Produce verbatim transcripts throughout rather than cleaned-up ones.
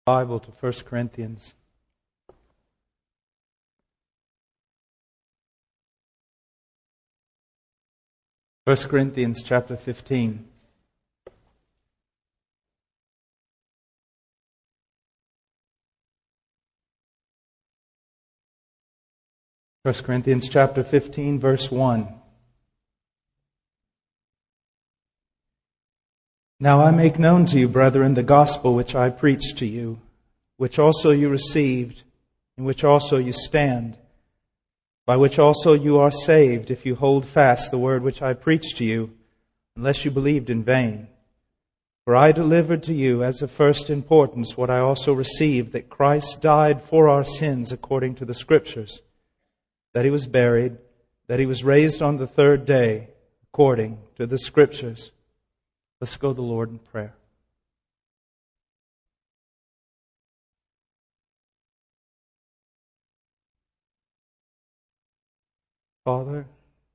Bible to First Corinthians. First Corinthians chapter fifteen. First Corinthians chapter fifteen, verse one. Now I make known to you, brethren, the gospel which I preached to you, which also you received, in which also you stand, by which also you are saved, if you hold fast the word which I preached to you, unless you believed in vain. For I delivered to you as of first importance what I also received, that Christ died for our sins according to the Scriptures, that He was buried, that He was raised on the third day according to the Scriptures. Let's go to the Lord in prayer. Father,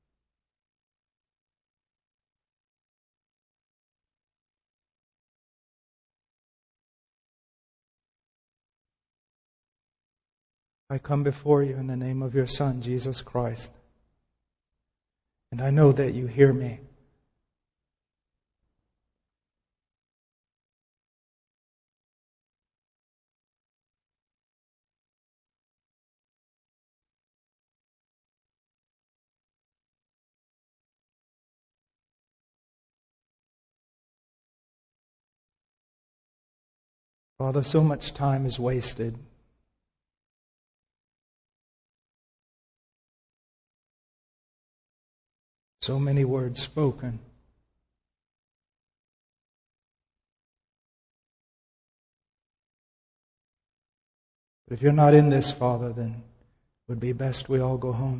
I come before you in the name of your Son, Jesus Christ. And I know that you hear me. Father, so much time is wasted. So many words spoken. But if you're not in this, Father, then it would be best we all go home.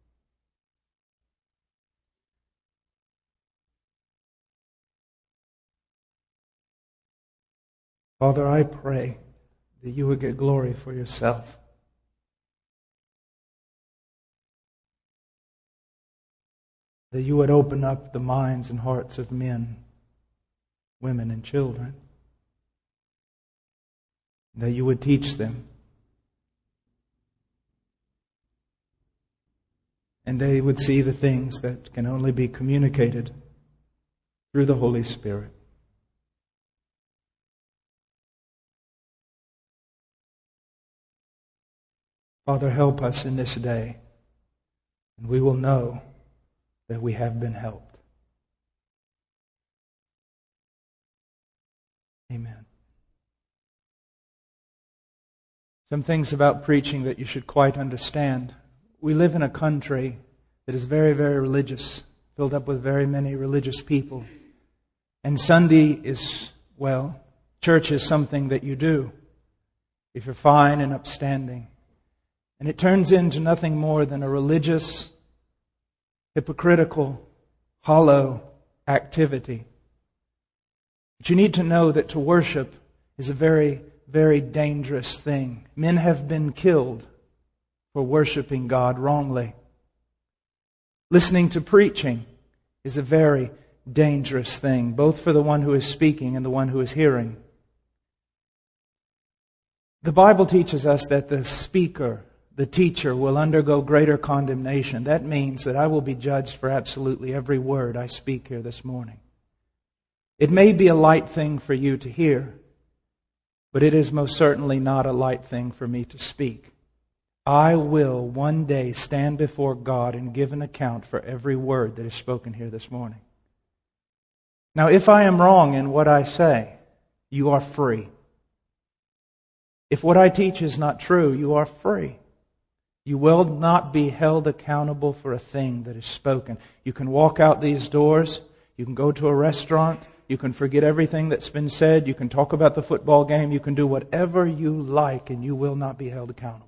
Father, I pray that you would get glory for yourself. That you would open up the minds and hearts of men, women, and children. That you would teach them. And they would see the things that can only be communicated through the Holy Spirit. Father, help us in this day, and we will know that we have been helped. Amen. Some things about preaching that you should quite understand. We live in a country that is very, very religious, filled up with very many religious people. And Sunday is, well, church is something that you do if you're fine and upstanding. And it turns into nothing more than a religious, hypocritical, hollow activity. But you need to know that to worship is a very, very dangerous thing. Men have been killed for worshiping God wrongly. Listening to preaching is a very dangerous thing, both for the one who is speaking and the one who is hearing. The Bible teaches us that the speaker, the teacher, will undergo greater condemnation. That means that I will be judged for absolutely every word I speak here this morning. It may be a light thing for you to hear, but it is most certainly not a light thing for me to speak. I will one day stand before God and give an account for every word that is spoken here this morning. Now, if I am wrong in what I say, you are free. If what I teach is not true, you are free. You will not be held accountable for a thing that is spoken. You can walk out these doors. You can go to a restaurant. You can forget everything that's been said. You can talk about the football game. You can do whatever you like, and you will not be held accountable.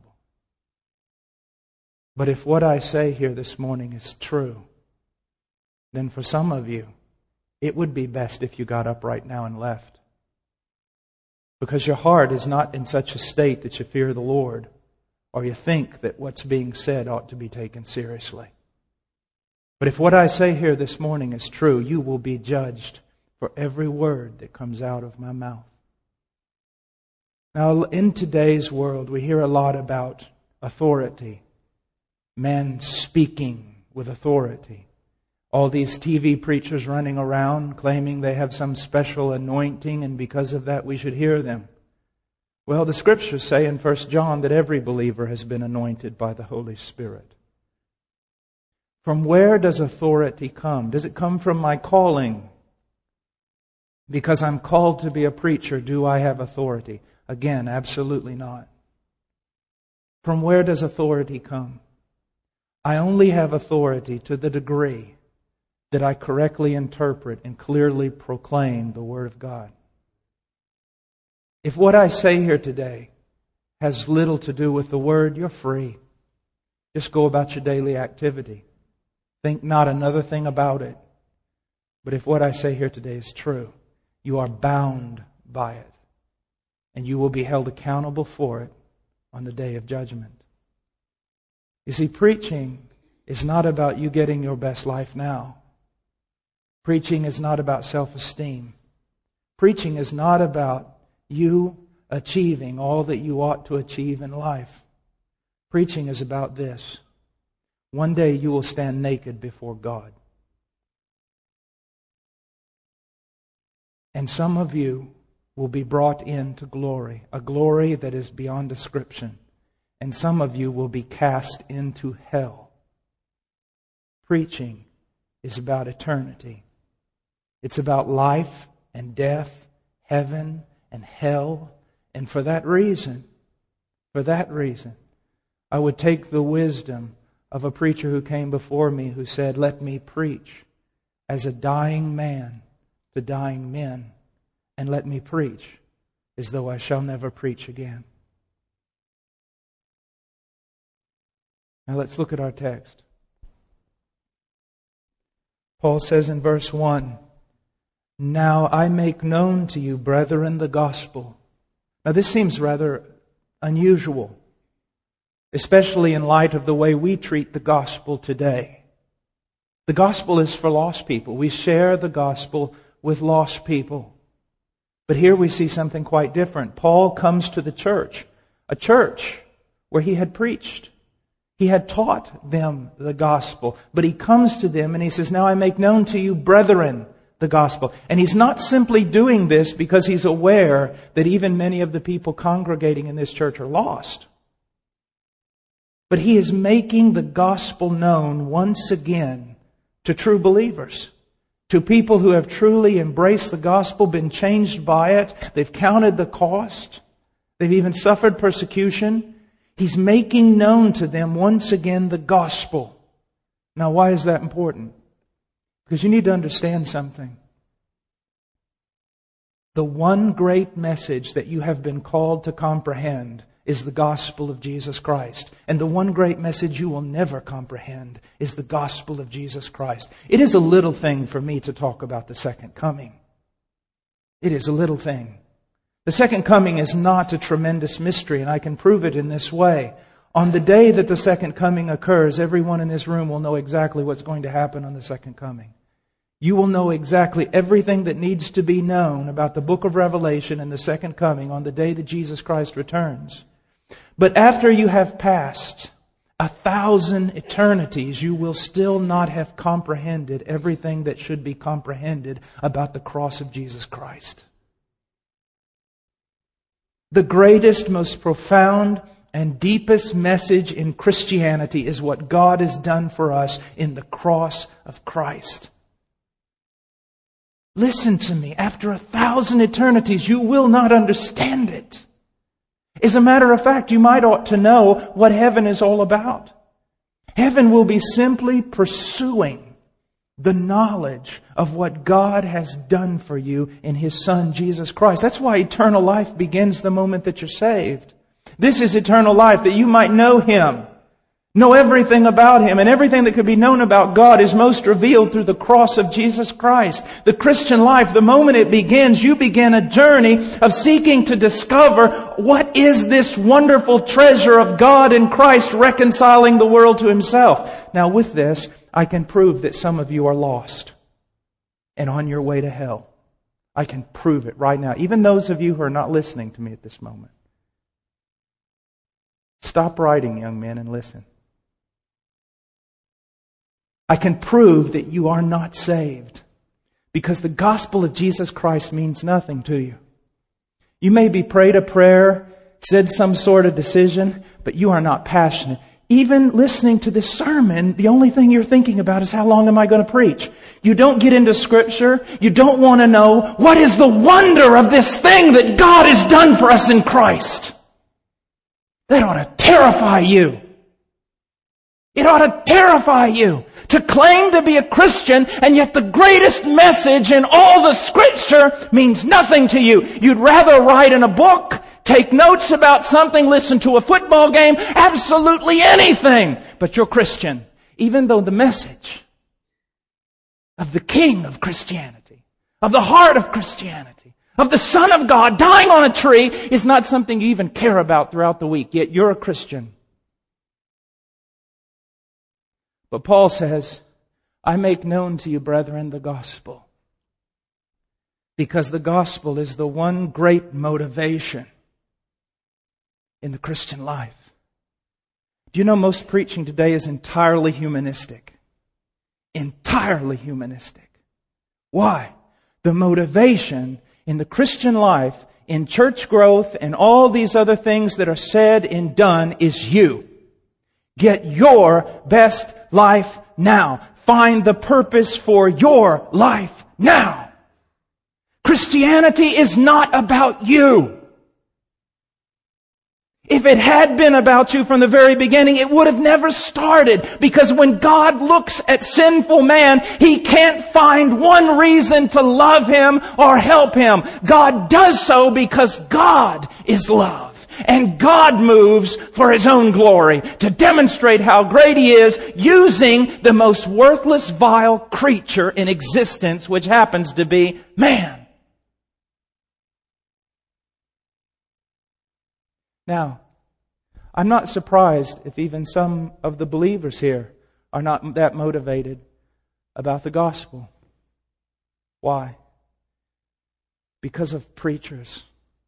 But if what I say here this morning is true, then for some of you, it would be best if you got up right now and left. Because your heart is not in such a state that you fear the Lord, or you think that what's being said ought to be taken seriously. But if what I say here this morning is true, you will be judged for every word that comes out of my mouth. Now, in today's world, we hear a lot about authority. Men speaking with authority. All these T V preachers running around claiming they have some special anointing, and because of that we should hear them. Well, the Scriptures say in First John that every believer has been anointed by the Holy Spirit. From where does authority come? Does it come from my calling? Because I'm called to be a preacher, do I have authority? Again, absolutely not. From where does authority come? I only have authority to the degree that I correctly interpret and clearly proclaim the Word of God. If what I say here today has little to do with the Word, you're free. Just go about your daily activity. Think not another thing about it. But if what I say here today is true, you are bound by it. And you will be held accountable for it on the day of judgment. You see, preaching is not about you getting your best life now. Preaching is not about self-esteem. Preaching is not about you achieving all that you ought to achieve in life. Preaching is about this. One day you will stand naked before God. And some of you will be brought into glory, a glory that is beyond description. And some of you will be cast into hell. Preaching is about eternity. It's about life and death, heaven and hell. And for that reason, for that reason, I would take the wisdom of a preacher who came before me who said, "Let me preach as a dying man to dying men, and let me preach as though I shall never preach again." Now let's look at our text. Paul says in verse one, "Now I make known to you, brethren, the gospel." Now this seems rather unusual, especially in light of the way we treat the gospel today. The gospel is for lost people. We share the gospel with lost people. But here we see something quite different. Paul comes to the church, a church where he had preached. He had taught them the gospel. But he comes to them and he says, "Now I make known to you, brethren, the gospel." And he's not simply doing this because he's aware that even many of the people congregating in this church are lost. But he is making the gospel known once again to true believers. To people who have truly embraced the gospel, been changed by it. They've counted the cost. They've even suffered persecution. He's making known to them once again the gospel. Now, why is that important? Because you need to understand something. The one great message that you have been called to comprehend is the gospel of Jesus Christ. And the one great message you will never comprehend is the gospel of Jesus Christ. It is a little thing for me to talk about the second coming. It is a little thing. The second coming is not a tremendous mystery, and I can prove it in this way. On the day that the second coming occurs, everyone in this room will know exactly what's going to happen on the second coming. You will know exactly everything that needs to be known about the book of Revelation and the second coming on the day that Jesus Christ returns. But after you have passed a thousand eternities, you will still not have comprehended everything that should be comprehended about the cross of Jesus Christ. The greatest, most profound, and deepest message in Christianity is what God has done for us in the cross of Christ. Listen to me. After a thousand eternities, you will not understand it. As a matter of fact, you might ought to know what heaven is all about. Heaven will be simply pursuing the knowledge of what God has done for you in His Son, Jesus Christ. That's why eternal life begins the moment that you're saved. This is eternal life, that you might know Him, know everything about Him, and everything that could be known about God is most revealed through the cross of Jesus Christ. The Christian life, the moment it begins, you begin a journey of seeking to discover what is this wonderful treasure of God in Christ reconciling the world to Himself. Now with this, I can prove that some of you are lost and on your way to hell. I can prove it right now. Even those of you who are not listening to me at this moment. Stop writing, young men, and listen. I can prove that you are not saved because the gospel of Jesus Christ means nothing to you. You may be prayed a prayer, said some sort of decision, but you are not passionate. Even listening to this sermon, the only thing you're thinking about is how long am I going to preach? You don't get into Scripture. You don't want to know what is the wonder of this thing that God has done for us in Christ. That ought to terrify you. It ought to terrify you to claim to be a Christian and yet the greatest message in all the Scripture means nothing to you. You'd rather write in a book, take notes about something, listen to a football game, absolutely anything. But you're Christian, even though the message of the King of Christianity, of the heart of Christianity, of the Son of God dying on a tree is not something you even care about throughout the week, yet you're a Christian. But Paul says, I make known to you, brethren, the gospel. Because the gospel is the one great motivation in the Christian life. Do you know most preaching today is entirely humanistic? Entirely humanistic. Why? The motivation in the Christian life, in church growth, and all these other things that are said and done is you. Get your best life now. Find the purpose for your life now. Christianity is not about you. If it had been about you from the very beginning, it would have never started. Because when God looks at sinful man, He can't find one reason to love him or help him. God does so because God is love. And God moves for His own glory to demonstrate how great He is using the most worthless, vile creature in existence, which happens to be man. Now, I'm not surprised if even some of the believers here are not that motivated about the gospel. Why? Because of preachers.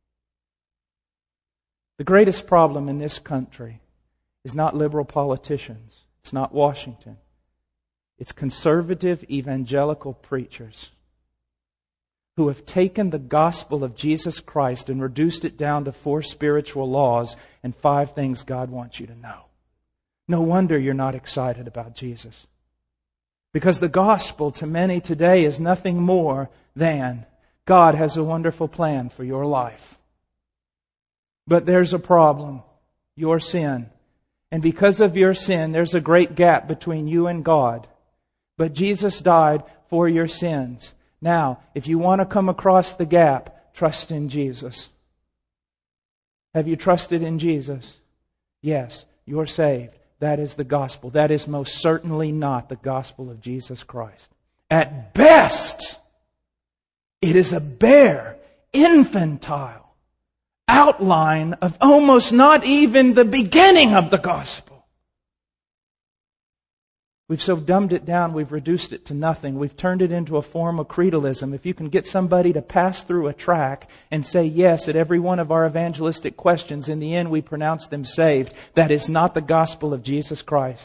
The greatest problem in this country is not liberal politicians. It's not Washington. It's conservative evangelical preachers who have taken the gospel of Jesus Christ and reduced it down to four spiritual laws and five things God wants you to know. No wonder you're not excited about Jesus. Because the gospel to many today is nothing more than God has a wonderful plan for your life. But there's a problem. Your sin. And because of your sin, there's a great gap between you and God. But Jesus died for your sins. Now, if you want to come across the gap, trust in Jesus. Have you trusted in Jesus? Yes, you're saved. That is the gospel. That is most certainly not the gospel of Jesus Christ. At best, it is a bare, infantile outline of almost not even the beginning of the gospel. We've so dumbed it down, we've reduced it to nothing. We've turned it into a form of creedalism. If you can get somebody to pass through a track and say yes at every one of our evangelistic questions, in the end we pronounce them saved. That is not the gospel of Jesus Christ.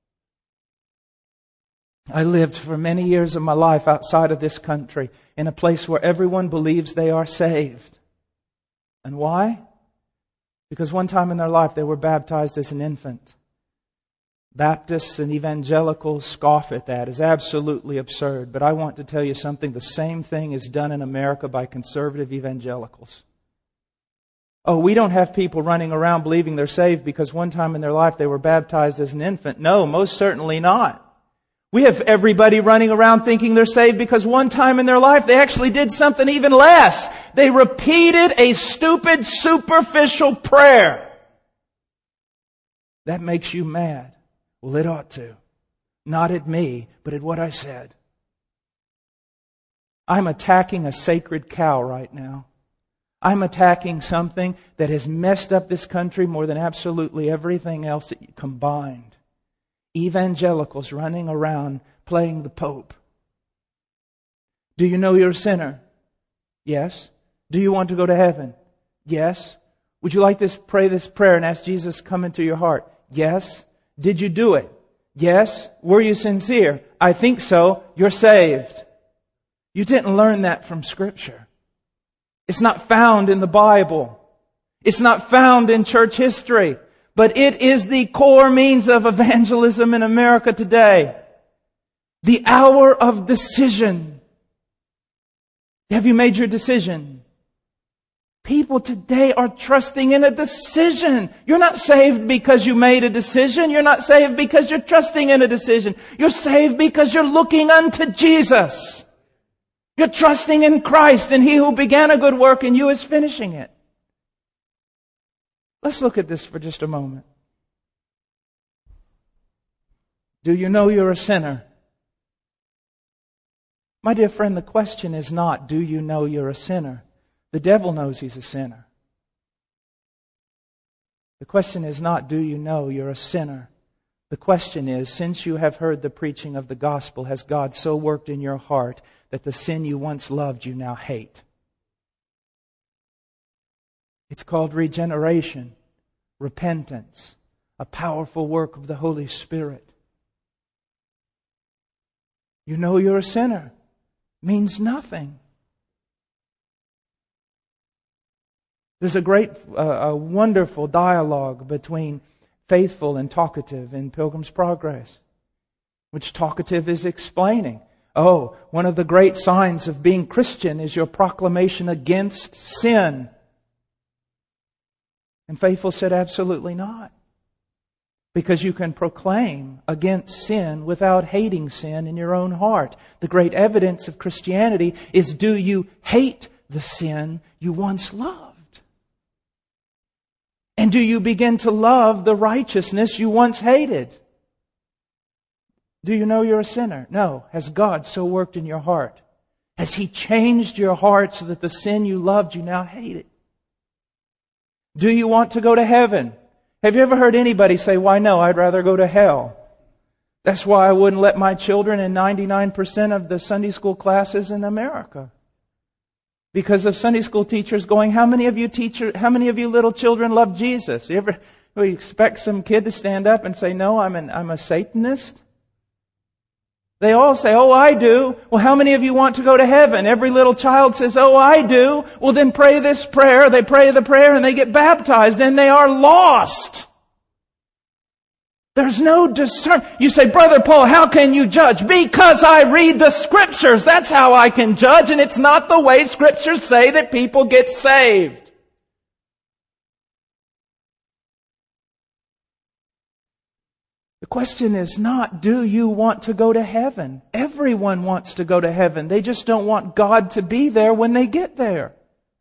I lived for many years of my life outside of this country in a place where everyone believes they are saved. And why? Because one time in their life they were baptized as an infant. Baptists and evangelicals scoff at that. It's absolutely absurd. But I want to tell you something. The same thing is done in America by conservative evangelicals. Oh, we don't have people running around believing they're saved because one time in their life they were baptized as an infant. No, most certainly not. We have everybody running around thinking they're saved because one time in their life they actually did something even less. They repeated a stupid, superficial prayer. That makes you mad. Well, it ought to. Not at me, but at what I said. I'm attacking a sacred cow right now. I'm attacking something that has messed up this country more than absolutely everything else that you combined. Evangelicals running around playing the Pope. Do you know you're a sinner? Yes. Do you want to go to heaven? Yes. Would you like to pray this prayer and ask Jesus to come into your heart? Yes. Did you do it? Yes. Were you sincere? I think so. You're saved. You didn't learn that from Scripture. It's not found in the Bible. It's not found in church history. But it is the core means of evangelism in America today. The hour of decision. Have you made your decision? People today are trusting in a decision. You're not saved because you made a decision. You're not saved because you're trusting in a decision. You're saved because you're looking unto Jesus. You're trusting in Christ, and He who began a good work in you is finishing it. Let's look at this for just a moment. Do you know you're a sinner? My dear friend, the question is not, do you know you're a sinner? The devil knows he's a sinner. The question is not, do you know you're a sinner? The question is, since you have heard the preaching of the gospel, has God so worked in your heart that the sin you once loved you now hate? It's called regeneration, repentance, a powerful work of the Holy Spirit. You know you're a sinner. Means nothing. There's a great, uh, a wonderful dialogue between Faithful and Talkative in Pilgrim's Progress, which Talkative is explaining. Oh, one of the great signs of being Christian is your proclamation against sin. And Faithful said, absolutely not. Because you can proclaim against sin without hating sin in your own heart. The great evidence of Christianity is, do you hate the sin you once loved? And do you begin to love the righteousness you once hated? Do you know you're a sinner? No. Has God so worked in your heart? Has He changed your heart so that the sin you loved you now hate it? Do you want to go to heaven? Have you ever heard anybody say, why no, I'd rather go to hell? That's why I wouldn't let my children in ninety-nine percent of the Sunday school classes in America. Because of Sunday school teachers going, how many of you teacher, how many of you little children love Jesus? You ever you expect some kid to stand up and say, no, I'm an I'm a Satanist? They all say, oh, I do. Well, how many of you want to go to heaven? Every little child says, oh, I do. Well, then pray this prayer. They pray the prayer and they get baptized and they are lost. There's no discern. You say, Brother Paul, how can you judge? Because I read the Scriptures. That's how I can judge. And it's not the way Scriptures say that people get saved. The question is not, do you want to go to heaven? Everyone wants to go to heaven. They just don't want God to be there when they get there.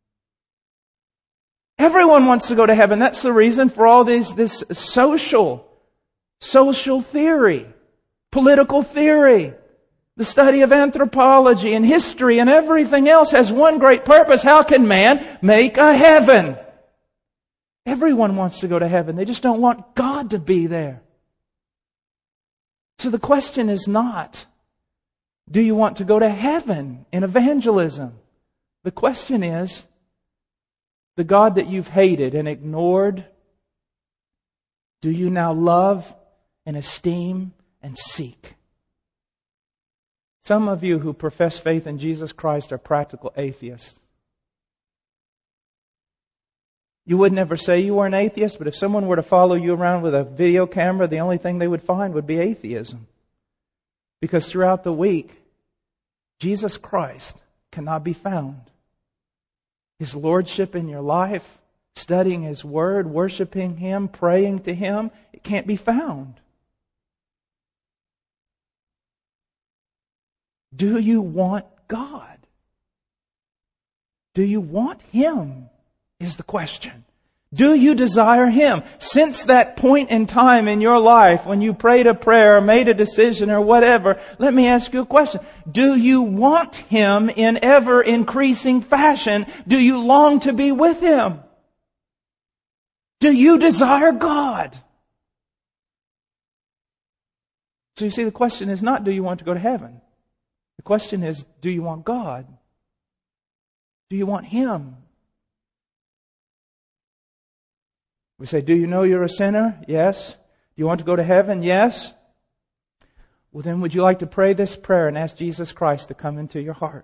Everyone wants to go to heaven. That's the reason for all these, this social Social theory, political theory, the study of anthropology and history and everything else has one great purpose. How can man make a heaven? Everyone wants to go to heaven. They just don't want God to be there. So the question is not, do you want to go to heaven in evangelism? The question is, the God that you've hated and ignored, do you now love and esteem and seek? Some of you who profess faith in Jesus Christ are practical atheists. You would never say you were an atheist, but if someone were to follow you around with a video camera, the only thing they would find would be atheism. Because throughout the week, Jesus Christ cannot be found. His lordship in your life, studying His Word, worshiping Him, praying to Him, it can't be found. Do you want God? Do you want Him? Is the question. Do you desire Him? Since that point in time in your life when you prayed a prayer or made a decision or whatever, let me ask you a question. Do you want Him in ever increasing fashion? Do you long to be with Him? Do you desire God? So you see, the question is not, do you want to go to heaven? The question is, do you want God? Do you want Him? We say, do you know you're a sinner? Yes. Do you want to go to heaven? Yes. Well, then would you like to pray this prayer and ask Jesus Christ to come into your heart?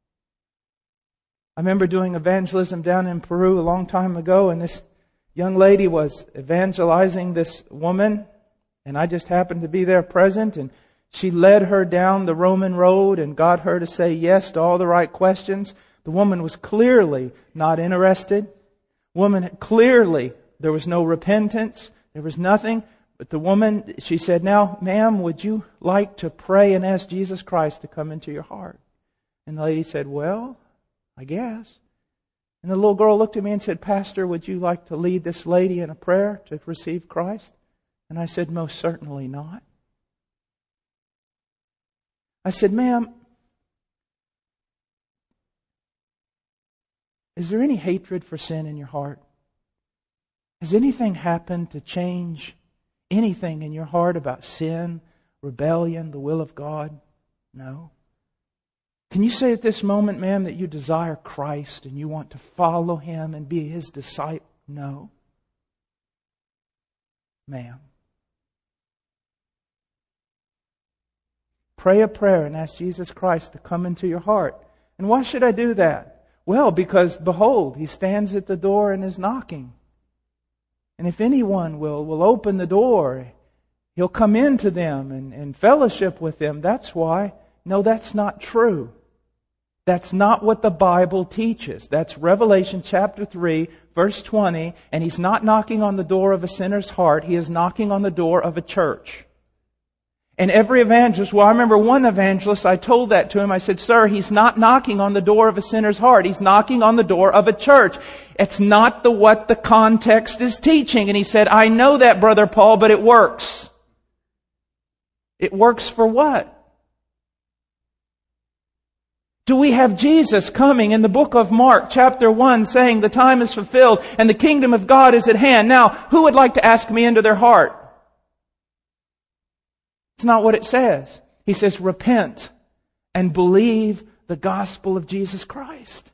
I remember doing evangelism down in Peru a long time ago, and this young lady was evangelizing this woman, and I just happened to be there present, and she led her down the Roman road and got her to say yes to all the right questions. The woman was clearly not interested. Woman, clearly there was no repentance. There was nothing. But the woman, she said, now, ma'am, would you like to pray and ask Jesus Christ to come into your heart? And the lady said, well, I guess. And the little girl looked at me and said, Pastor, would you like to lead this lady in a prayer to receive Christ? And I said, most certainly not. I said, ma'am, is there any hatred for sin in your heart? Has anything happened to change anything in your heart about sin, rebellion, the will of God? No. Can you say at this moment, ma'am, that you desire Christ and you want to follow Him and be His disciple? No. Ma'am. Pray a prayer and ask Jesus Christ to come into your heart. And why should I do that? Well, because behold, He stands at the door and is knocking. And if anyone will, will open the door, He'll come into them and, and fellowship with them. That's why. No, that's not true. That's not what the Bible teaches. That's Revelation chapter three, verse twenty. And He's not knocking on the door of a sinner's heart. He is knocking on the door of a church. And every evangelist, well, I remember one evangelist, I told that to him. I said, sir, he's not knocking on the door of a sinner's heart. He's knocking on the door of a church. It's not the what the context is teaching. And he said, I know that, Brother Paul, but it works. It works for what? Do we have Jesus coming in the book of Mark, chapter one, saying the time is fulfilled and the kingdom of God is at hand? Now, who would like to ask me into their heart? It's not what it says. He says, repent and believe the gospel of Jesus Christ.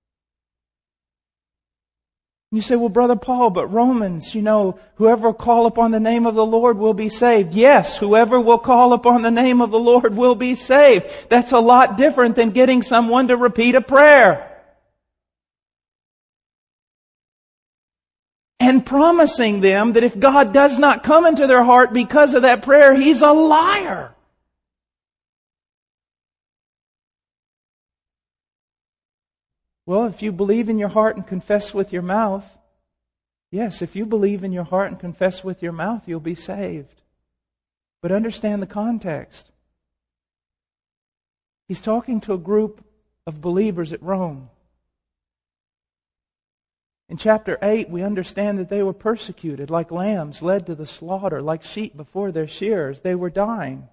You say, well, Brother Paul, but Romans, you know, whoever will call upon the name of the Lord will be saved. Yes, whoever will call upon the name of the Lord will be saved. That's a lot different than getting someone to repeat a prayer. And promising them that if God does not come into their heart because of that prayer, He's a liar. Well, if you believe in your heart and confess with your mouth, yes, if you believe in your heart and confess with your mouth, you'll be saved. But understand the context. He's talking to a group of believers at Rome. In chapter eight, we understand that they were persecuted, like lambs led to the slaughter, like sheep before their shearers. They were dying.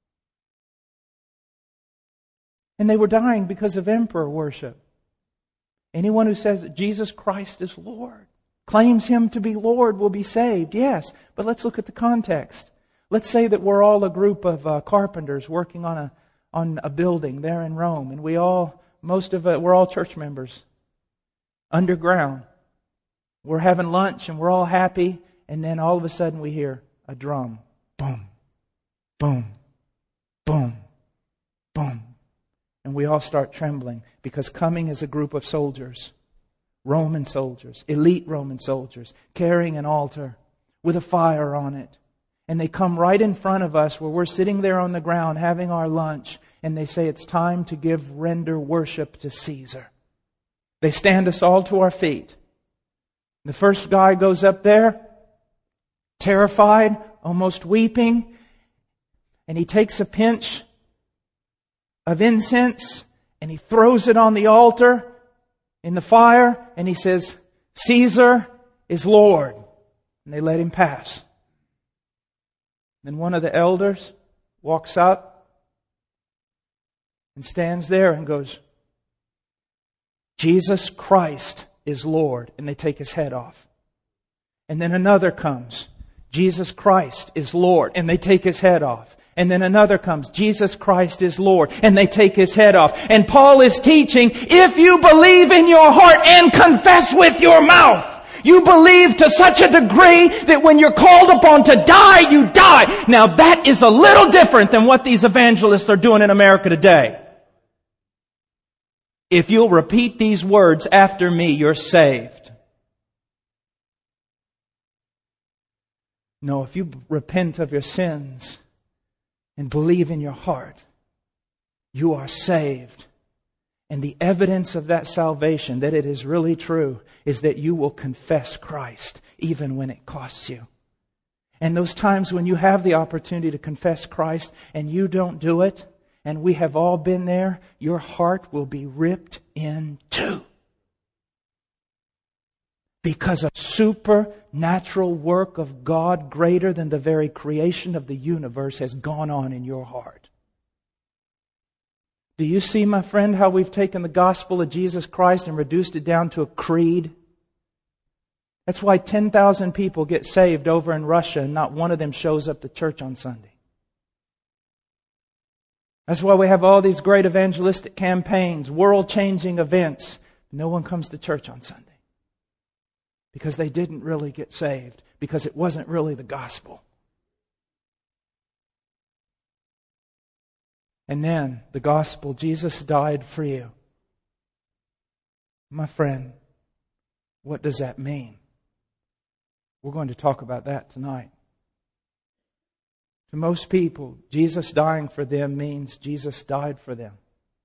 And they were dying because of emperor worship. Anyone who says that Jesus Christ is Lord, claims Him to be Lord, will be saved. Yes, but let's look at the context. Let's say that we're all a group of uh, carpenters working on a on a building there in Rome, and we all, most of it, we're all church members, underground. We're having lunch and we're all happy, and then all of a sudden we hear a drum. Boom, boom, boom, boom. And we all start trembling because coming is a group of soldiers, Roman soldiers, elite Roman soldiers, carrying an altar with a fire on it. And they come right in front of us where we're sitting there on the ground having our lunch, and they say it's time to give render worship to Caesar. They stand us all to our feet. The first guy goes up there, terrified, almost weeping, and he takes a pinch of incense and he throws it on the altar in the fire, and he says, Caesar is Lord. And they let him pass. Then one of the elders walks up and stands there and goes, Jesus Christ is Lord. And they take His head off. And then another comes, Jesus Christ is Lord. And they take His head off. And then another comes, Jesus Christ is Lord. And they take His head off. And Paul is teaching, if you believe in your heart and confess with your mouth, You believe to such a degree that when you're called upon to die, you die. Now that is a little different than what these evangelists are doing in America today. If you'll repeat these words after me, you're saved. No, if you repent of your sins and believe in your heart, you are saved. And the evidence of that salvation, that it is really true, is that you will confess Christ even when it costs you. And those times when you have the opportunity to confess Christ and you don't do it, and we have all been there, your heart will be ripped in two. Because a supernatural work of God greater than the very creation of the universe has gone on in your heart. Do you see, my friend, how we've taken the gospel of Jesus Christ and reduced it down to a creed? That's why ten thousand people get saved over in Russia and not one of them shows up to church on Sunday. That's why we have all these great evangelistic campaigns, world-changing events. No one comes to church on Sunday. Because they didn't really get saved. Because it wasn't really the gospel. And then, the gospel, Jesus died for you. My friend, what does that mean? We're going to talk about that tonight. To most people, Jesus dying for them means Jesus died for them.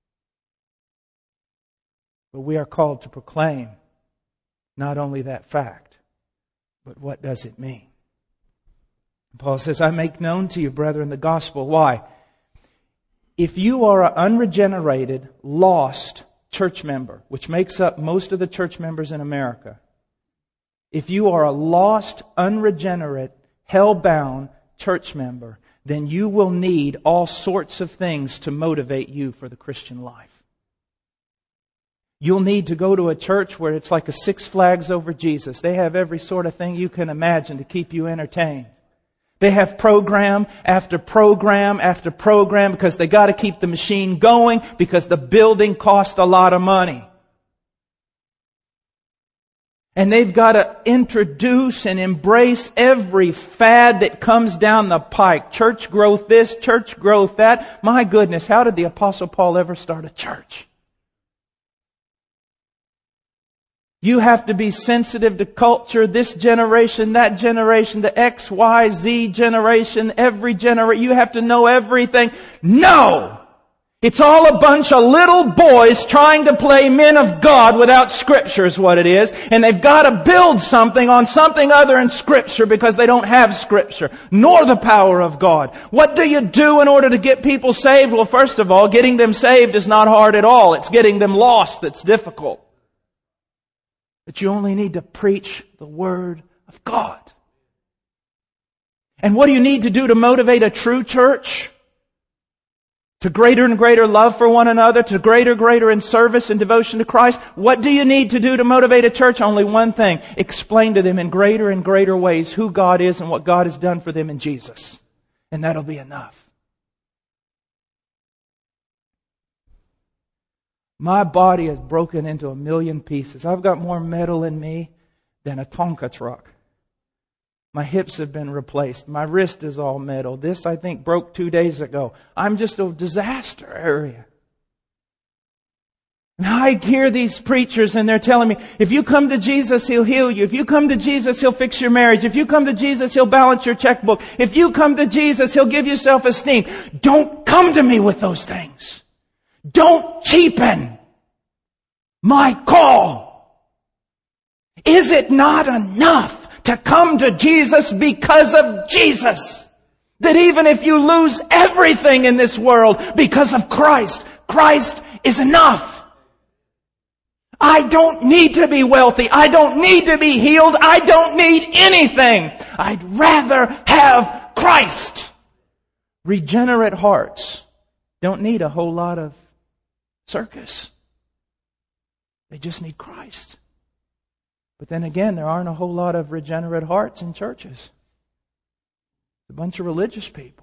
But we are called to proclaim not only that fact, but what does it mean? Paul says, I make known to you, brethren, the gospel. Why? If you are an unregenerated, lost church member, which makes up most of the church members in America, if you are a lost, unregenerate, hell-bound church member, then you will need all sorts of things to motivate you for the Christian life. You'll need to go to a church where it's like a Six Flags over Jesus. They have every sort of thing you can imagine to keep you entertained. They have program after program after program because they got to keep the machine going because the building costs a lot of money. And they've got to introduce and embrace every fad that comes down the pike. Church growth this, church growth that. My goodness, how did the Apostle Paul ever start a church? You have to be sensitive to culture, this generation, that generation, the X, Y, Z generation, every generation. You have to know everything. No! It's all a bunch of little boys trying to play men of God without Scripture is what it is. And they've got to build something on something other than Scripture because they don't have Scripture, nor the power of God. What do you do in order to get people saved? Well, first of all, getting them saved is not hard at all. It's getting them lost that's difficult. But you only need to preach the Word of God. And what do you need to do to motivate a true church? To greater and greater love for one another, to greater and greater in service and devotion to Christ. What do you need to do to motivate a church? Only one thing. Explain to them in greater and greater ways who God is and what God has done for them in Jesus. And that'll be enough. My body is broken into a million pieces. I've got more metal in me than a Tonka truck. My hips have been replaced. My wrist is all metal. This, I think, broke two days ago. I'm just a disaster area. And I hear these preachers and they're telling me, if you come to Jesus, He'll heal you. If you come to Jesus, He'll fix your marriage. If you come to Jesus, He'll balance your checkbook. If you come to Jesus, He'll give you self-esteem. Don't come to me with those things. Don't cheapen my call. Is it not enough to come to Jesus because of Jesus? That even if you lose everything in this world because of Christ, Christ is enough. I don't need to be wealthy. I don't need to be healed. I don't need anything. I'd rather have Christ. Regenerate hearts don't need a whole lot of circus. They just need Christ. But then again, there aren't a whole lot of regenerate hearts in churches. A bunch of religious people.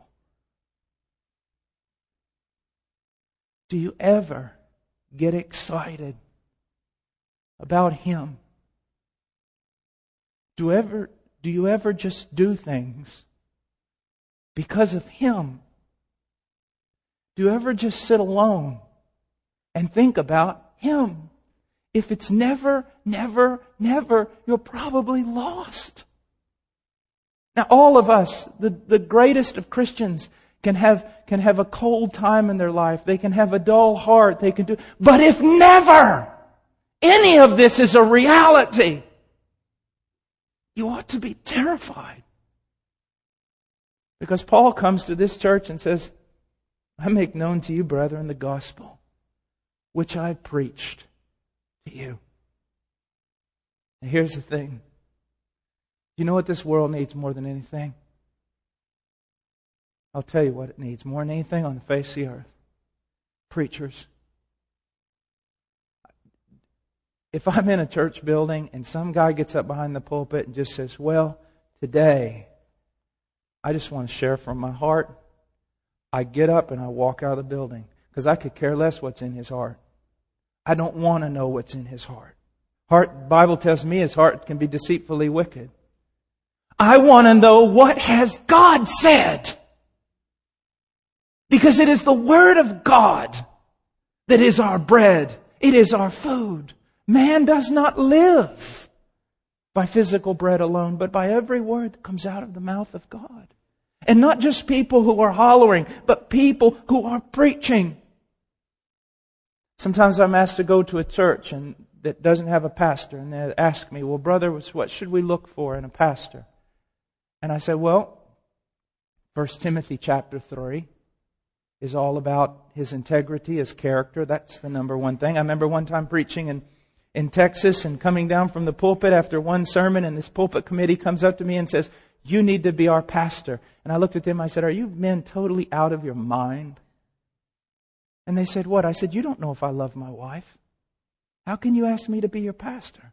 Do you ever get excited about Him Do ever do you ever just do things because of Him? Do you ever just sit alone and think about Him? If it's never, never, never, you're probably lost. Now, all of us, the, the greatest of Christians, can have, can have a cold time in their life. They can have a dull heart. They can do, but if never any of this is a reality, you ought to be terrified. Because Paul comes to this church and says, I make known to you, brethren, the gospel which I preached to you. And here's the thing. You know what this world needs more than anything? I'll tell you what it needs more than anything on the face of the earth. Preachers. If I'm in a church building and some guy gets up behind the pulpit and just says, well, today, I just want to share from my heart, I get up and I walk out of the building because I could care less what's in his heart. I don't want to know what's in his heart. Heart, Bible tells me his heart can be deceitfully wicked. I want to know what has God said. Because it is the Word of God that is our bread. It is our food. Man does not live by physical bread alone, but by every word that comes out of the mouth of God. And not just people who are hollering, but people who are preaching. Sometimes I'm asked to go to a church and that doesn't have a pastor, and they ask me, well, brother, what should we look for in a pastor? And I said, well, First Timothy chapter three is all about his integrity, his character. That's the number one thing. I remember one time preaching in, in Texas and coming down from the pulpit after one sermon, and this pulpit committee comes up to me and says, you need to be our pastor. And I looked at them, I said, are you men totally out of your mind? And they said, what? I said, you don't know if I love my wife. How can you ask me to be your pastor?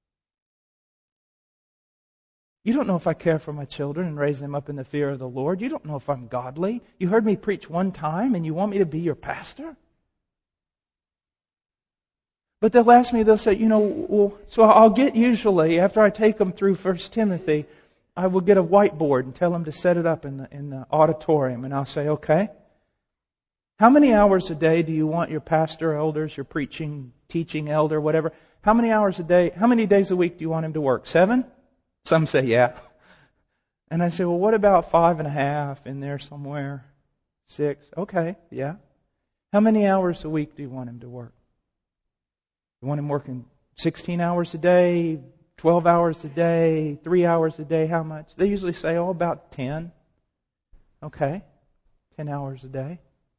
You don't know if I care for my children and raise them up in the fear of the Lord. You don't know if I'm godly. You heard me preach one time and you want me to be your pastor? But they'll ask me, they'll say, you know, well, so I'll get usually, after I take them through First Timothy, I will get a whiteboard and tell them to set it up in the, in the auditorium. And I'll say, okay, how many hours a day do you want your pastor, elders, your preaching, teaching elder, whatever? How many hours a day, how many days a week do you want him to work? Seven? Some say, yeah. And I say, well, what about five and a half in there somewhere? Six? Okay, yeah. How many hours a week do you want him to work? You want him working sixteen hours a day, twelve hours a day, three hours a day? How much? They usually say, oh, about ten. Okay, ten hours a day.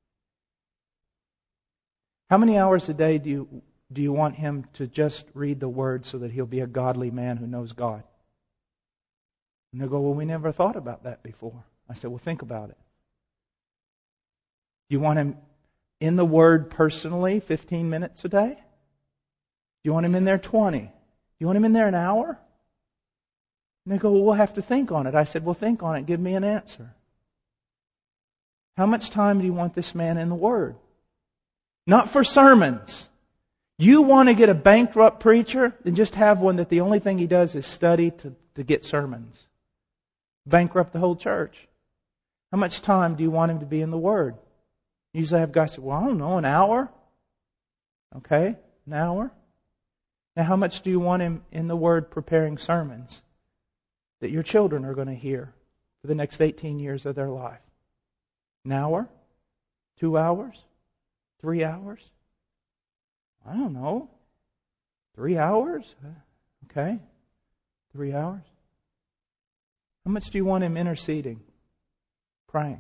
How many hours a day do you, do you want him to just read the Word so that he'll be a godly man who knows God? And they'll go, well, we never thought about that before. I said, well, think about it. Do you want him in the Word personally fifteen minutes a day? Do you want him in there twenty? Do you want him in there an hour? And they go, well, we'll have to think on it. I said, well, think on it. Give me an answer. How much time do you want this man in the Word? Not for sermons. You want to get a bankrupt preacher? Then just have one that the only thing he does is study to, to get sermons. Bankrupt the whole church. How much time do you want him to be in the Word? Usually I have guys say, well, I don't know, an hour? Okay, an hour. Now how much do you want him in the Word preparing sermons that your children are going to hear for the next eighteen years of their life? An hour? Two hours? Three hours? I don't know. Three hours? Okay. Three hours. How much do you want him interceding? Praying?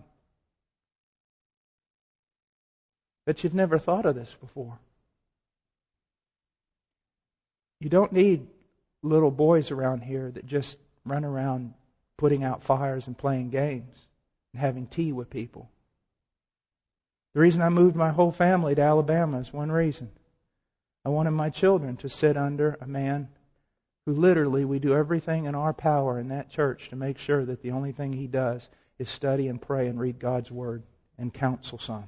But you've never thought of this before. You don't need little boys around here that just run around putting out fires and playing games and having tea with people. The reason I moved my whole family to Alabama is one reason. I wanted my children to sit under a man who literally, we do everything in our power in that church to make sure that the only thing he does is study and pray and read God's Word and counsel some.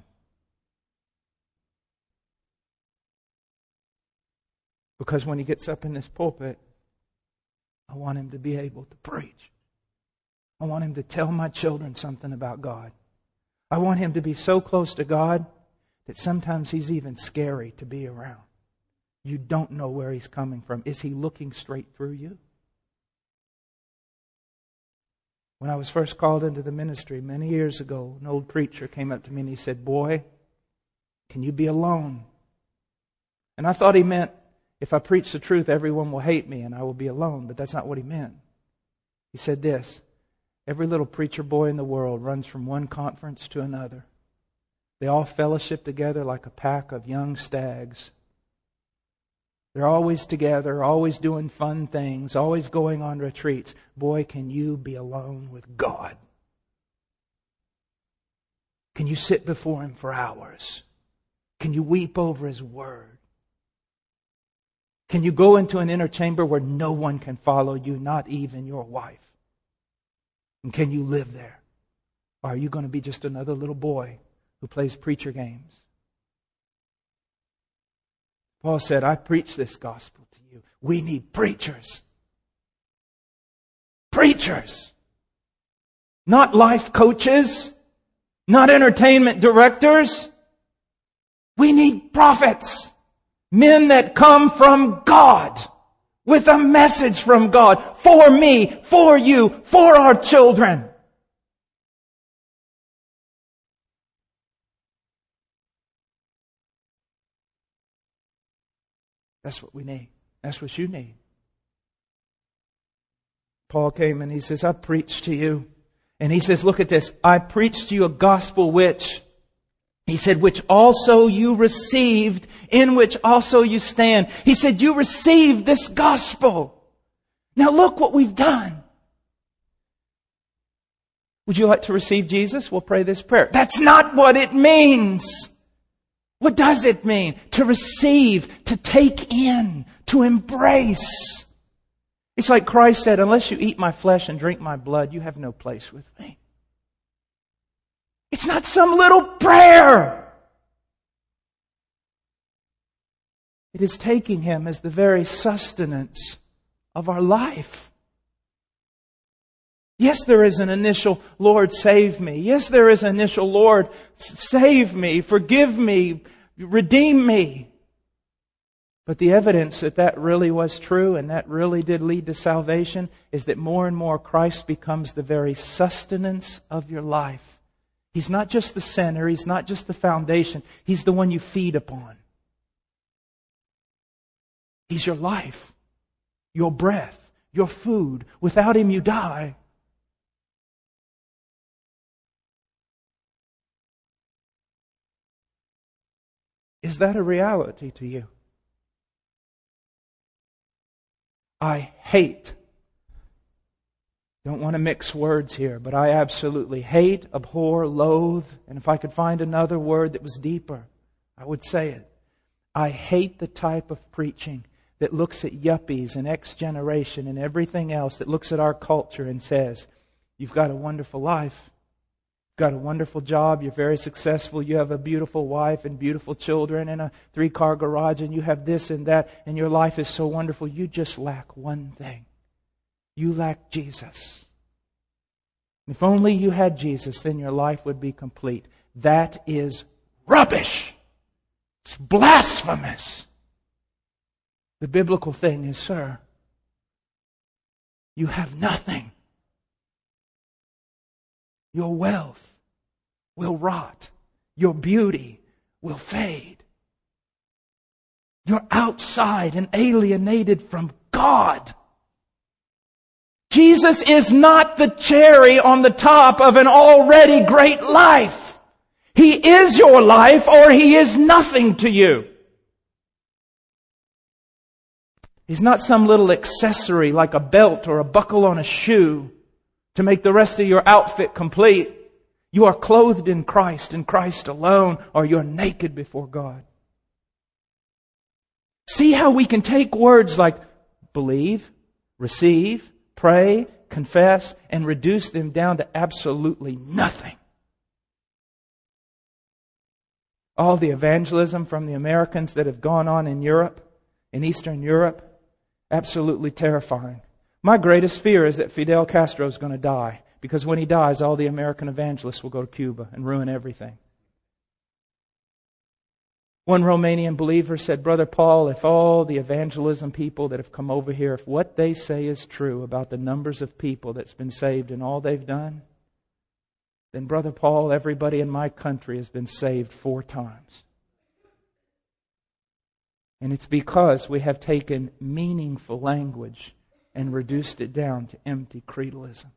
Because when he gets up in this pulpit, I want him to be able to preach. I want him to tell my children something about God. I want him to be so close to God that sometimes he's even scary to be around. You don't know where he's coming from. Is he looking straight through you? When I was first called into the ministry many years ago, an old preacher came up to me and he said, "Boy, can you be alone?" And I thought he meant, if I preach the truth, everyone will hate me and I will be alone. But that's not what he meant. He said this: every little preacher boy in the world runs from one conference to another. They all fellowship together like a pack of young stags. They're always together, always doing fun things, always going on retreats. Boy, can you be alone with God? Can you sit before Him for hours? Can you weep over His Word? Can you go into an inner chamber where no one can follow you, not even your wife? And can you live there? Or are you going to be just another little boy who plays preacher games? Paul said, I preach this gospel to you. We need preachers. Preachers. Not life coaches. Not entertainment directors. We need prophets. Men that come from God. With a message from God. For me, for you, for our children. That's what we need. That's what you need. Paul came and he says, I preached to you. And he says, look at this. I preached to you a gospel which, he said, which also you received, in which also you stand. He said, you received this gospel. Now look what we've done. Would you like to receive Jesus? We'll pray this prayer. That's not what it means. What does it mean? To receive, to take in, to embrace. It's like Christ said, unless you eat my flesh and drink my blood, you have no place with me. It's not some little prayer. It is taking Him as the very sustenance of our life. Yes, there is an initial, Lord, save me. Yes, there is an initial, Lord, save me, forgive me, redeem me. But the evidence that that really was true and that really did lead to salvation is that more and more Christ becomes the very sustenance of your life. He's not just the center. He's not just the foundation. He's the one you feed upon. He's your life, your breath, your food. Without Him, you die. Is that a reality to you? I hate, don't want to mix words here, but I absolutely hate, abhor, loathe, and if I could find another word that was deeper, I would say it. I hate the type of preaching that looks at yuppies and X generation and everything else, that looks at our culture and says, you've got a wonderful life. Got a wonderful job, you're very successful, you have a beautiful wife and beautiful children and a three-car garage and you have this and that and your life is so wonderful. You just lack one thing. You lack Jesus. If only you had Jesus, then your life would be complete. That is rubbish. It's blasphemous. The biblical thing is, sir, you have nothing. Your wealth will rot. Your beauty will fade. You're outside and alienated from God. Jesus is not the cherry on the top of an already great life. He is your life, or He is nothing to you. He's not some little accessory like a belt or a buckle on a shoe to make the rest of your outfit complete. You are clothed in Christ and Christ alone, or you're naked before God. See how we can take words like believe, receive, pray, confess, and reduce them down to absolutely nothing. All the evangelism from the Americans that have gone on in Europe, in Eastern Europe, absolutely terrifying. My greatest fear is that Fidel Castro is going to die, because when he dies, all the American evangelists will go to Cuba and ruin everything. One Romanian believer said, Brother Paul, if all the evangelism people that have come over here, if what they say is true about the numbers of people that's been saved and all they've done, then Brother Paul, everybody in my country has been saved four times. And it's because we have taken meaningful language and reduced it down to empty creedalism.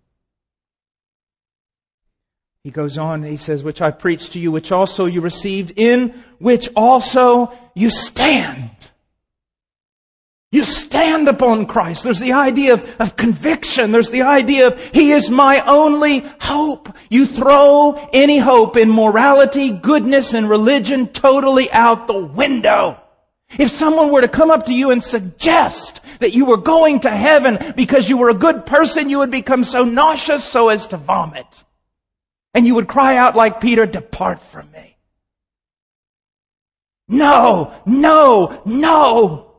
He goes on and he says, which I preached to you, which also you received, in which also you stand. You stand upon Christ. There's the idea of, of conviction. There's the idea of He is my only hope. You throw any hope in morality, goodness, and religion totally out the window. If someone were to come up to you and suggest that you were going to heaven because you were a good person, you would become so nauseous so as to vomit. And you would cry out like Peter, depart from me. No, no, no.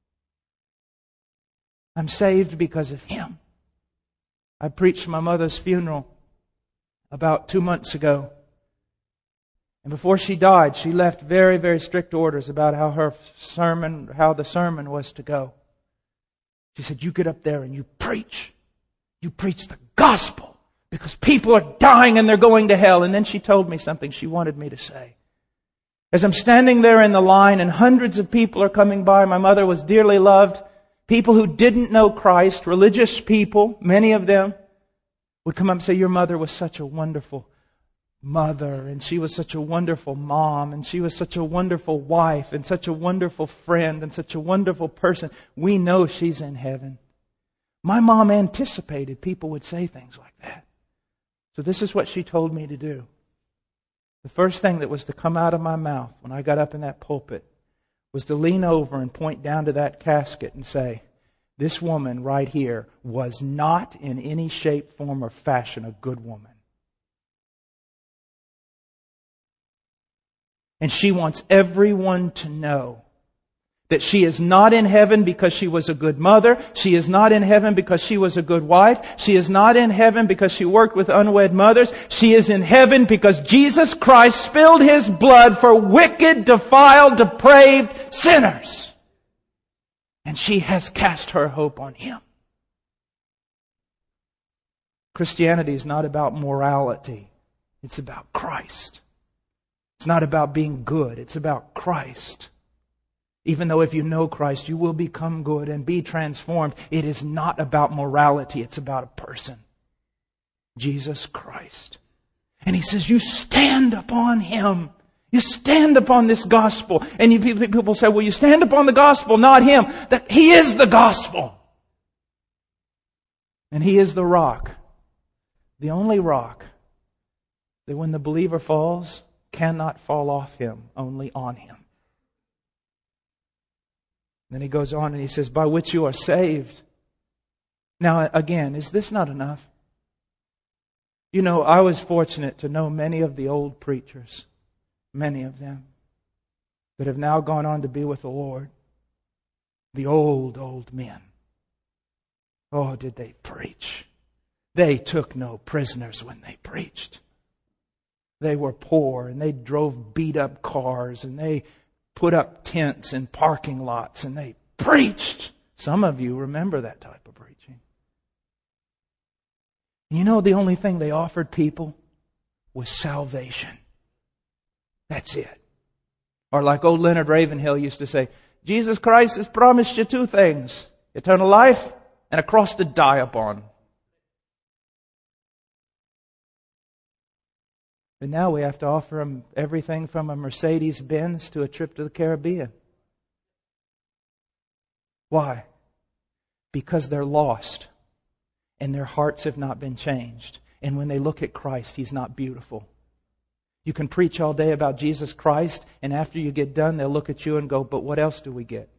I'm saved because of Him. I preached my mother's funeral about two months ago. And before she died, she left very, very strict orders about how her sermon, how the sermon was to go. She said, you get up there and you preach. You preach the gospel. Because people are dying and they're going to hell. And then she told me something she wanted me to say. As I'm standing there in the line and hundreds of people are coming by, my mother was dearly loved. People who didn't know Christ, religious people, many of them, would come up and say, your mother was such a wonderful mother, and she was such a wonderful mom, and she was such a wonderful wife, and such a wonderful friend, and such a wonderful person. We know she's in heaven. My mom anticipated people would say things like that. So this is what she told me to do. The first thing that was to come out of my mouth when I got up in that pulpit was to lean over and point down to that casket and say, this woman right here was not in any shape, form, or fashion a good woman. And she wants everyone to know that she is not in heaven because she was a good mother. She is not in heaven because she was a good wife. She is not in heaven because she worked with unwed mothers. She is in heaven because Jesus Christ spilled His blood for wicked, defiled, depraved sinners. And she has cast her hope on Him. Christianity is not about morality. It's about Christ. It's not about being good. It's about Christ. Even though if you know Christ, you will become good and be transformed. It is not about morality. It's about a person. Jesus Christ. And He says, you stand upon Him. You stand upon this gospel. And you, people say, well, you stand upon the gospel, not Him. That He is the gospel. And He is the rock. The only rock that when the believer falls, cannot fall off him, only on Him. Then he goes on and he says, by which you are saved. Now, again, is this not enough? You know, I was fortunate to know many of the old preachers, many of them, that have now gone on to be with the Lord. The old, old men. Oh, did they preach? They took no prisoners when they preached. They were poor and they drove beat up cars and they put up tents in parking lots and they preached. Some of you remember that type of preaching. You know, the only thing they offered people was salvation. That's it. Or like old Leonard Ravenhill used to say, Jesus Christ has promised you two things, eternal life and a cross to die upon. But now we have to offer them everything from a Mercedes-Benz to a trip to the Caribbean. Why? Because they're lost and their hearts have not been changed. And when they look at Christ, He's not beautiful. You can preach all day about Jesus Christ, and after you get done, they'll look at you and go, but what else do we get?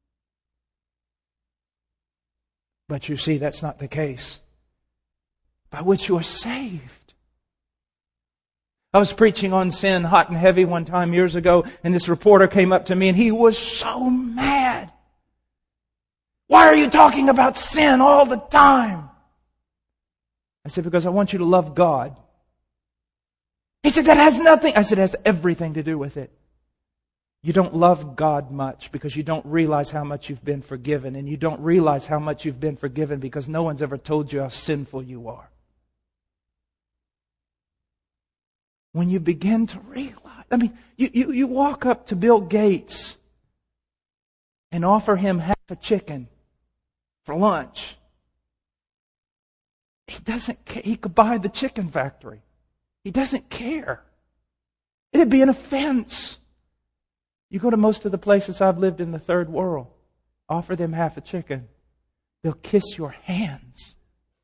But you see, that's not the case. By which you are saved. I was preaching on sin hot and heavy one time years ago, and this reporter came up to me and he was so mad. Why are you talking about sin all the time? I said, because I want you to love God. He said, that has nothing. I said, it has everything to do with it. You don't love God much because you don't realize how much you've been forgiven. And you don't realize how much you've been forgiven because no one's ever told you how sinful you are. When you begin to realize, I mean, you, you, you walk up to Bill Gates and offer him half a chicken for lunch. He doesn't care. He could buy the chicken factory. He doesn't care. It'd be an offense. You go to most of the places I've lived in the third world, offer them half a chicken. They'll kiss your hands.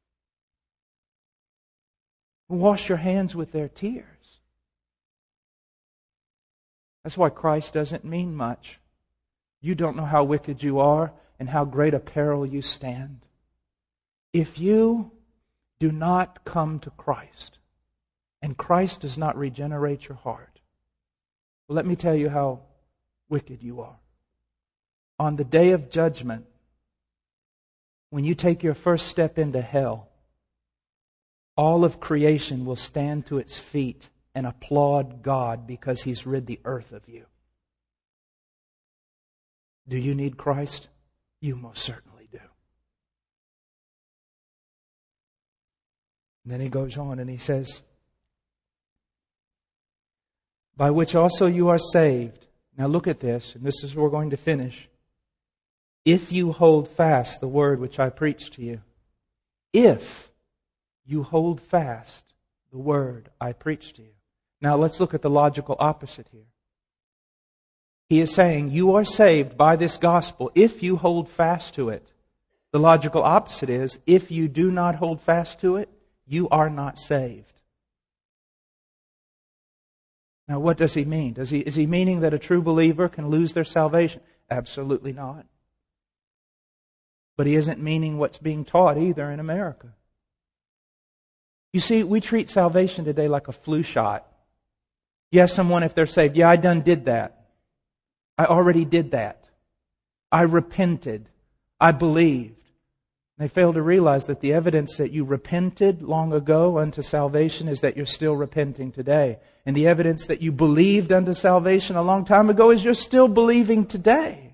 Wash your hands with their tears. That's why Christ doesn't mean much. You don't know how wicked you are and how great a peril you stand. If you do not come to Christ, and Christ does not regenerate your heart, well, let me tell you how wicked you are. On the day of judgment, when you take your first step into hell, all of creation will stand to its feet and applaud God because He's rid the earth of you. Do you need Christ? You most certainly do. And then he goes on and he says, by which also you are saved. Now look at this, and this is where we're going to finish. If you hold fast the word which I preached to you. If you hold fast the word I preached to you. Now let's look at the logical opposite here. He is saying you are saved by this gospel if you hold fast to it. The logical opposite is if you do not hold fast to it, you are not saved. Now what does he mean? Does he, is he meaning that a true believer can lose their salvation? Absolutely not. But he isn't meaning what's being taught either in America. You see, we treat salvation today like a flu shot. You ask someone if they're saved, yeah, I done did that. I already did that. I repented. I believed. They fail to realize that the evidence that you repented long ago unto salvation is that you're still repenting today. And the evidence that you believed unto salvation a long time ago is you're still believing today.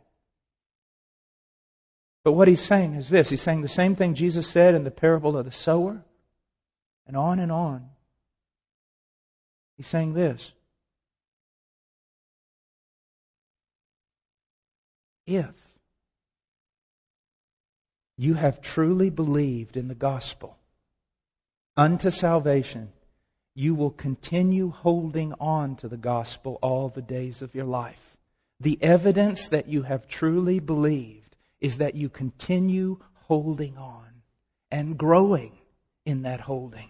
But what he's saying is this. He's saying the same thing Jesus said in the parable of the sower. And on and on. He's saying this. If you have truly believed in the gospel unto salvation, you will continue holding on to the gospel all the days of your life. The evidence that you have truly believed is that you continue holding on and growing in that holding.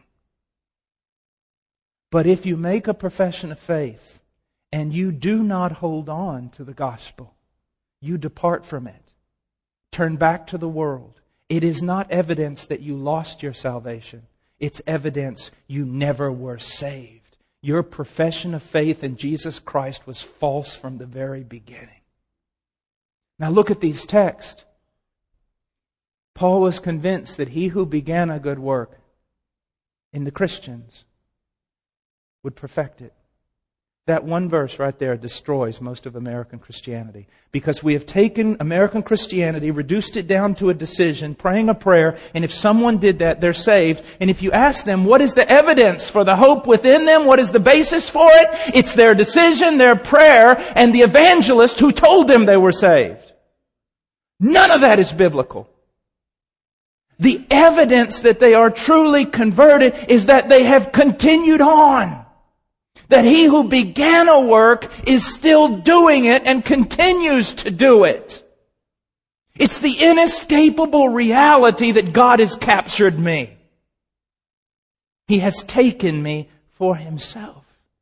But if you make a profession of faith and you do not hold on to the gospel, you depart from it. Turn back to the world. It is not evidence that you lost your salvation. It's evidence you never were saved. Your profession of faith in Jesus Christ was false from the very beginning. Now look at these texts. Paul was convinced that he who began a good work in the Christians would perfect it. That one verse right there destroys most of American Christianity. Because we have taken American Christianity, reduced it down to a decision, praying a prayer, and if someone did that, they're saved. And if you ask them, what is the evidence for the hope within them? What is the basis for it? It's their decision, their prayer, and the evangelist who told them they were saved. None of that is biblical. The evidence that they are truly converted is that they have continued on. That he who began a work is still doing it and continues to do it. It's the inescapable reality that God has captured me. He has taken me for Himself.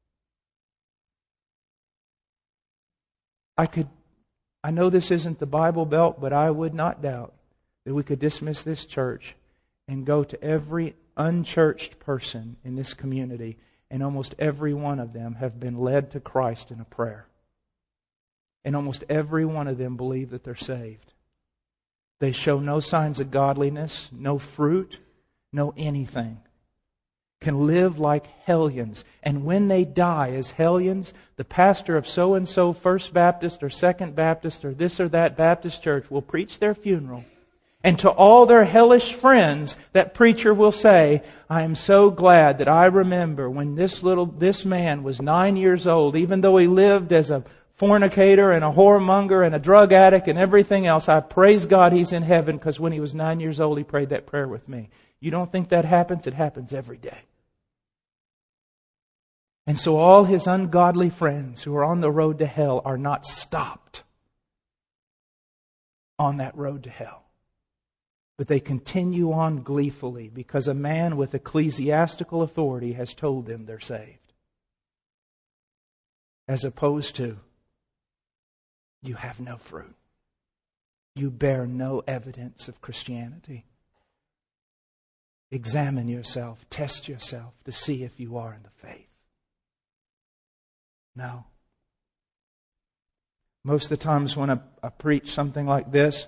I could, I know this isn't the Bible Belt, but I would not doubt that we could dismiss this church and go to every unchurched person in this community, and almost every one of them have been led to Christ in a prayer. And almost every one of them believe that they're saved. They show no signs of godliness, no fruit, no anything. Can live like hellions. And when they die as hellions, the pastor of so-and-so First Baptist or Second Baptist or this or that Baptist church will preach their funeral. And to all their hellish friends, that preacher will say, I am so glad that I remember when this little, this man was nine years old, even though he lived as a fornicator and a whoremonger and a drug addict and everything else, I praise God he's in heaven because when he was nine years old, he prayed that prayer with me. You don't think that happens? It happens every day. And so all his ungodly friends who are on the road to hell are not stopped on that road to hell. But they continue on gleefully because a man with ecclesiastical authority has told them they're saved. As opposed to, you have no fruit. You bear no evidence of Christianity. Examine yourself, test yourself to see if you are in the faith. No. Most of the times when I, I preach something like this,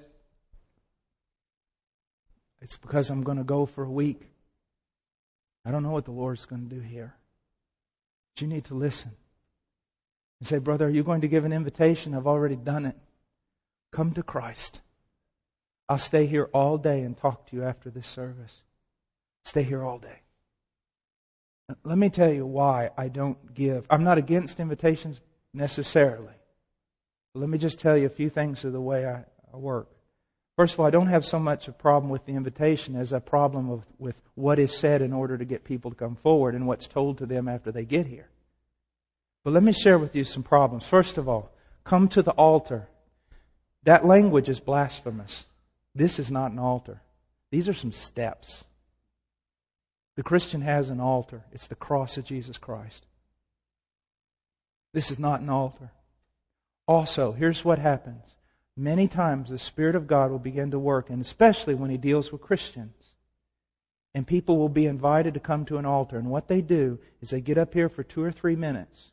it's because I'm going to go for a week. I don't know what the Lord's going to do here. But you need to listen. And say, brother, are you going to give an invitation? I've already done it. Come to Christ. I'll stay here all day and talk to you after this service. Stay here all day. Let me tell you why I don't give. I'm not against invitations necessarily. But let me just tell you a few things of the way I, I work. First of all, I don't have so much a problem with the invitation as a problem of, with what is said in order to get people to come forward and what's told to them after they get here. But let me share with you some problems. First of all, come to the altar. That language is blasphemous. This is not an altar. These are some steps. The Christian has an altar. It's the cross of Jesus Christ. This is not an altar. Also, here's what happens. Many times the Spirit of God will begin to work, and especially when He deals with Christians. And people will be invited to come to an altar. And what they do is they get up here for two or three minutes.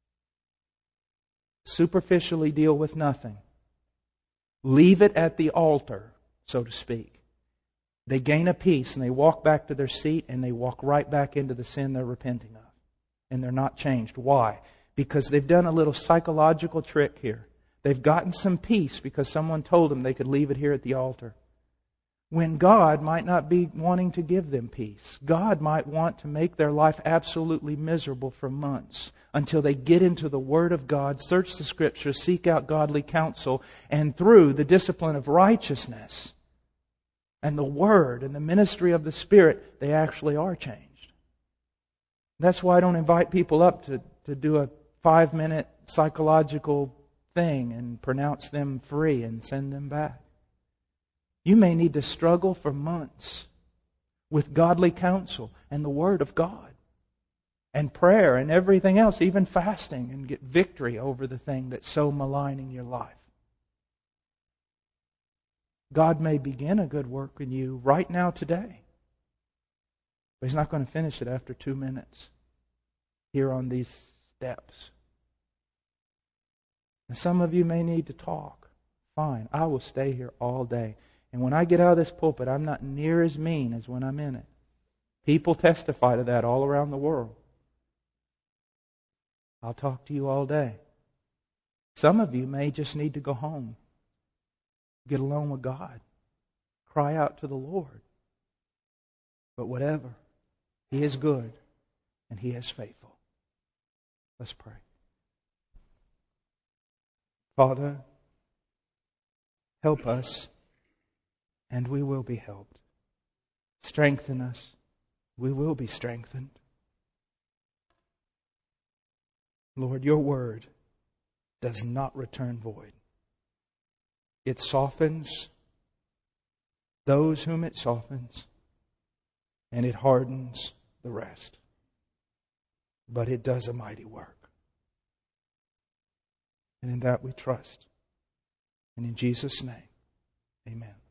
Superficially deal with nothing. Leave it at the altar, so to speak. They gain a peace and they walk back to their seat and they walk right back into the sin they're repenting of. And they're not changed. Why? Because they've done a little psychological trick here. They've gotten some peace because someone told them they could leave it here at the altar. When God might not be wanting to give them peace. God might want to make their life absolutely miserable for months until they get into the Word of God, search the Scriptures, seek out godly counsel, and through the discipline of righteousness and the Word and the ministry of the Spirit, they actually are changed. That's why I don't invite people up to, to do a five-minute psychological thing and pronounce them free and send them back. You may need to struggle for months with godly counsel and the Word of God and prayer and everything else, even fasting, and get victory over the thing that's so maligning your life. God may begin a good work in you right now today, but He's not going to finish it after two minutes here on these steps. And some of you may need to talk. Fine, I will stay here all day. And when I get out of this pulpit, I'm not near as mean as when I'm in it. People testify to that all around the world. I'll talk to you all day. Some of you may just need to go home. Get alone with God. Cry out to the Lord. But whatever, He is good and He is faithful. Let's pray. Father, help us, and we will be helped. Strengthen us, we will be strengthened. Lord, Your Word does not return void. It softens those whom it softens, and it hardens the rest. But it does a mighty work. And in that we trust. And in Jesus' name, amen.